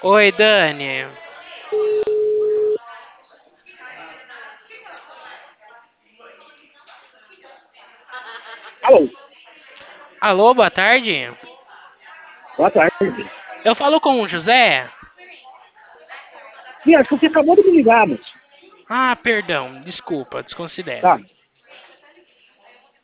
Oi, Dani. Alô, Alô, boa tarde. boa tarde. Eu falo com o José? Sim, acho que você acabou de me ligar, moço. Ah, perdão, desculpa, desconsidero. Tá.